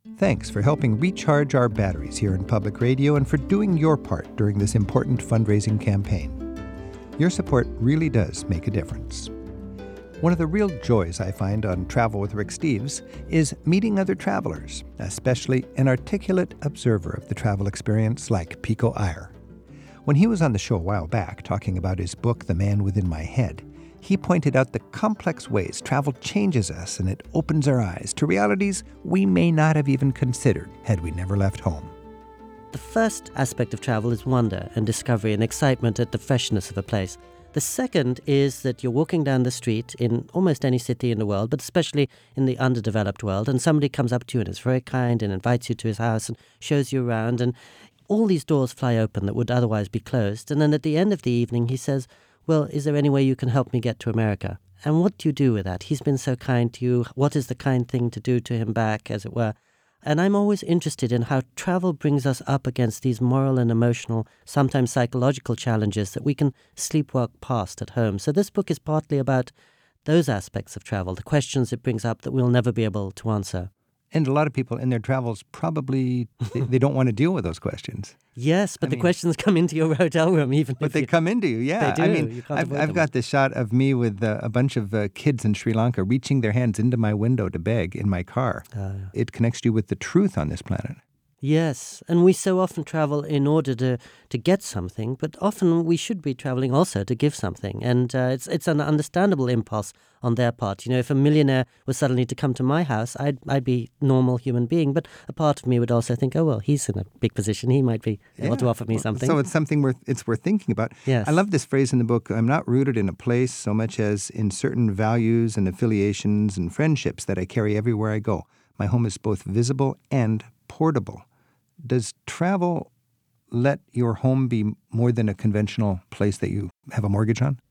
Thanks for helping recharge our batteries here in public radio and for doing your part during this important fundraising campaign. Your support really does make a difference. One of the real joys I find on Travel with Rick Steves is meeting other travelers, especially an articulate observer of the travel experience like Pico Iyer. When he was on the show a while back talking about his book, The Man Within My Head, he pointed out the complex ways travel changes us and it opens our eyes to realities we may not have even considered had we never left home. The first aspect of travel is wonder and discovery and excitement at the freshness of a place. The second is that you're walking down the street in almost any city in the world, but especially in the underdeveloped world, and somebody comes up to you and is very kind and invites you to his house and shows you around, and all these doors fly open that would otherwise be closed. And then at the end of the evening, he says, well, is there any way you can help me get to America? And what do you do with that? He's been so kind to you. What is the kind thing to do to him back, as it were? And I'm always interested in how travel brings us up against these moral and emotional, sometimes psychological challenges that we can sleepwalk past at home. So this book is partly about those aspects of travel, the questions it brings up that we'll never be able to answer. And a lot of people in their travels probably, they don't want to deal with those questions. Yes, but the questions come into your hotel room even but they come into you, yeah. They do. I mean, I've got this shot of me with a bunch of kids in Sri Lanka reaching their hands into my window to beg in my car. It connects you with the truth on this planet. Yes, and we so often travel in order to get something, but often we should be traveling also to give something. And it's an understandable impulse on their part. You know, if a millionaire was suddenly to come to my house, I'd be a normal human being, but a part of me would also think, oh, well, he's in a big position. He might be able to offer me something. So it's something worth thinking about. Yes. I love this phrase in the book, I'm not rooted in a place so much as in certain values and affiliations and friendships that I carry everywhere I go. My home is both visible and portable. Does travel let your home be more than a conventional place that you have a mortgage on?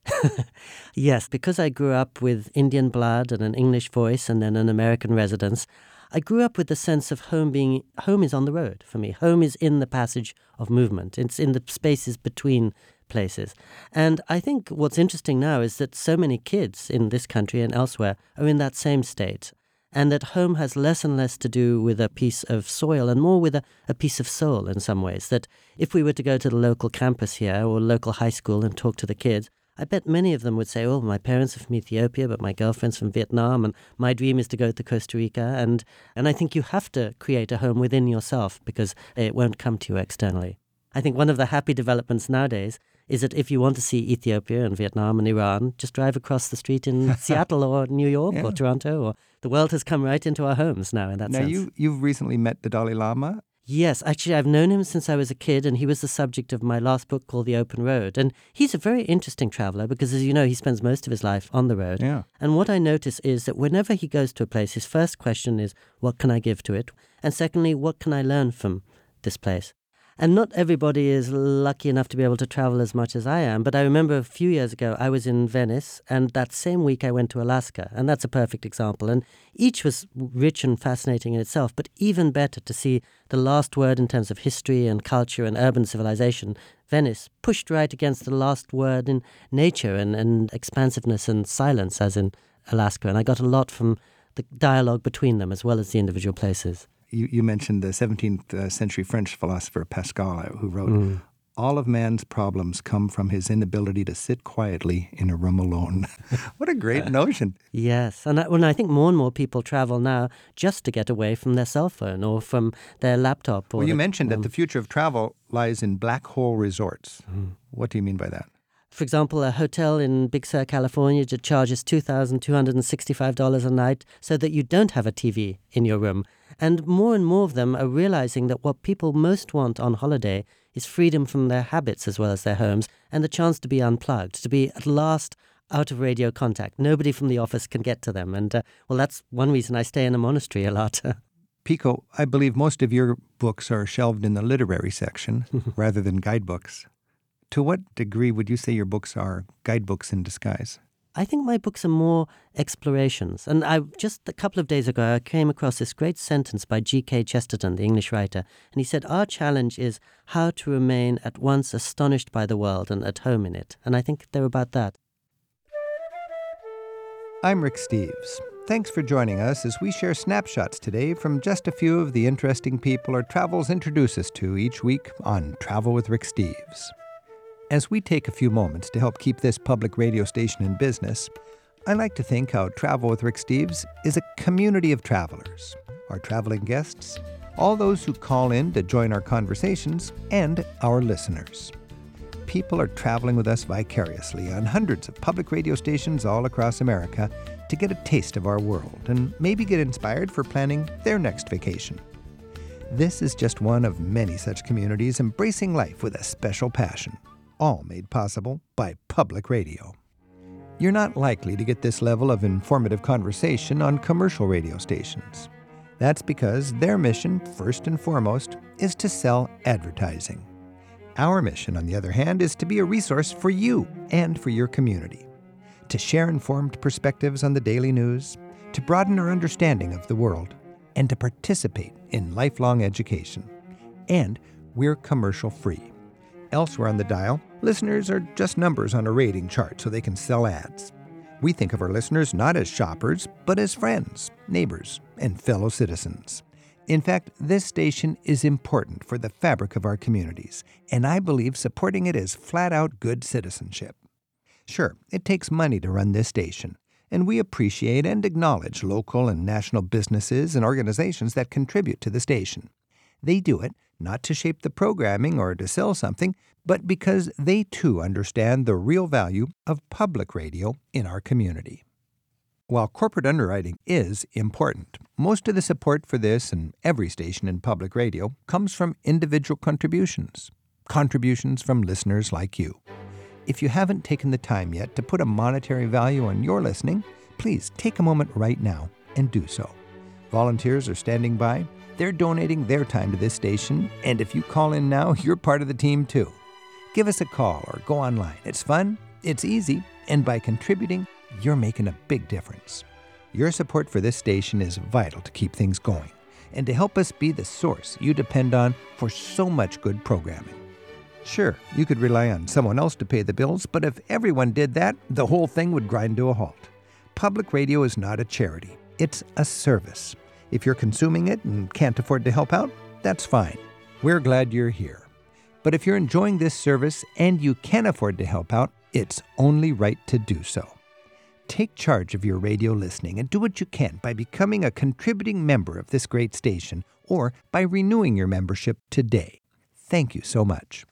Yes, because I grew up with Indian blood and an English voice and then an American residence, I grew up with the sense of home is on the road for me. Home is in the passage of movement. It's in the spaces between places. And I think what's interesting now is that so many kids in this country and elsewhere are in that same state. And that home has less and less to do with a piece of soil and more with a piece of soul in some ways. That if we were to go to the local campus here or local high school and talk to the kids, I bet many of them would say, oh, my parents are from Ethiopia, but my girlfriend's from Vietnam, and my dream is to go to Costa Rica. And I think you have to create a home within yourself because it won't come to you externally. I think one of the happy developments nowadays is that if you want to see Ethiopia and Vietnam and Iran, just drive across the street in Seattle or New York or Toronto. Or the world has come right into our homes now in that sense. Now, you've recently met the Dalai Lama. Yes, actually, I've known him since I was a kid, and he was the subject of my last book called The Open Road. And he's a very interesting traveler because, as you know, he spends most of his life on the road. Yeah. And what I notice is that whenever he goes to a place, his first question is, what can I give to it? And secondly, what can I learn from this place? And not everybody is lucky enough to be able to travel as much as I am. But I remember a few years ago, I was in Venice, and that same week I went to Alaska. And that's a perfect example. And each was rich and fascinating in itself, but even better to see the last word in terms of history and culture and urban civilization, Venice, pushed right against the last word in nature and expansiveness and silence, as in Alaska. And I got a lot from the dialogue between them as well as the individual places. You mentioned the 17th century French philosopher Pascal, who wrote, all of man's problems come from his inability to sit quietly in a room alone. What a great notion. Yes, and I think more and more people travel now just to get away from their cell phone or from their laptop. Well, you mentioned that the future of travel lies in black hole resorts. What do you mean by that? For example, a hotel in Big Sur, California that charges $2,265 a night so that you don't have a TV in your room. And more of them are realizing that what people most want on holiday is freedom from their habits as well as their homes and the chance to be unplugged, to be at last out of radio contact. Nobody from the office can get to them. And, that's one reason I stay in a monastery a lot. Pico, I believe most of your books are shelved in the literary section rather than guidebooks. To what degree would you say your books are guidebooks in disguise? I think my books are more explorations. And just a couple of days ago, I came across this great sentence by G.K. Chesterton, the English writer. And he said, our challenge is how to remain at once astonished by the world and at home in it. And I think they're about that. I'm Rick Steves. Thanks for joining us as we share snapshots today from just a few of the interesting people our travels introduce us to each week on Travel with Rick Steves. As we take a few moments to help keep this public radio station in business, I like to think how Travel with Rick Steves is a community of travelers, our traveling guests, all those who call in to join our conversations, and our listeners. People are traveling with us vicariously on hundreds of public radio stations all across America to get a taste of our world and maybe get inspired for planning their next vacation. This is just one of many such communities embracing life with a special passion, all made possible by public radio. You're not likely to get this level of informative conversation on commercial radio stations. That's because their mission, first and foremost, is to sell advertising. Our mission, on the other hand, is to be a resource for you and for your community, to share informed perspectives on the daily news, to broaden our understanding of the world, and to participate in lifelong education. And we're commercial-free. Elsewhere on the dial, listeners are just numbers on a rating chart so they can sell ads. We think of our listeners not as shoppers, but as friends, neighbors, and fellow citizens. In fact, this station is important for the fabric of our communities, and I believe supporting it is flat-out good citizenship. Sure, it takes money to run this station, and we appreciate and acknowledge local and national businesses and organizations that contribute to the station. They do it not to shape the programming or to sell something, but because they too understand the real value of public radio in our community. While corporate underwriting is important, most of the support for this and every station in public radio comes from individual contributions from listeners like you. If you haven't taken the time yet to put a monetary value on your listening, please take a moment right now and do so. Volunteers are standing by. They're donating their time to this station, and if you call in now, you're part of the team too. Give us a call or go online. It's fun, it's easy, and by contributing, you're making a big difference. Your support for this station is vital to keep things going and to help us be the source you depend on for so much good programming. Sure, you could rely on someone else to pay the bills, but if everyone did that, the whole thing would grind to a halt. Public radio is not a charity. It's a service. If you're consuming it and can't afford to help out, that's fine. We're glad you're here. But if you're enjoying this service and you can afford to help out, it's only right to do so. Take charge of your radio listening and do what you can by becoming a contributing member of this great station or by renewing your membership today. Thank you so much.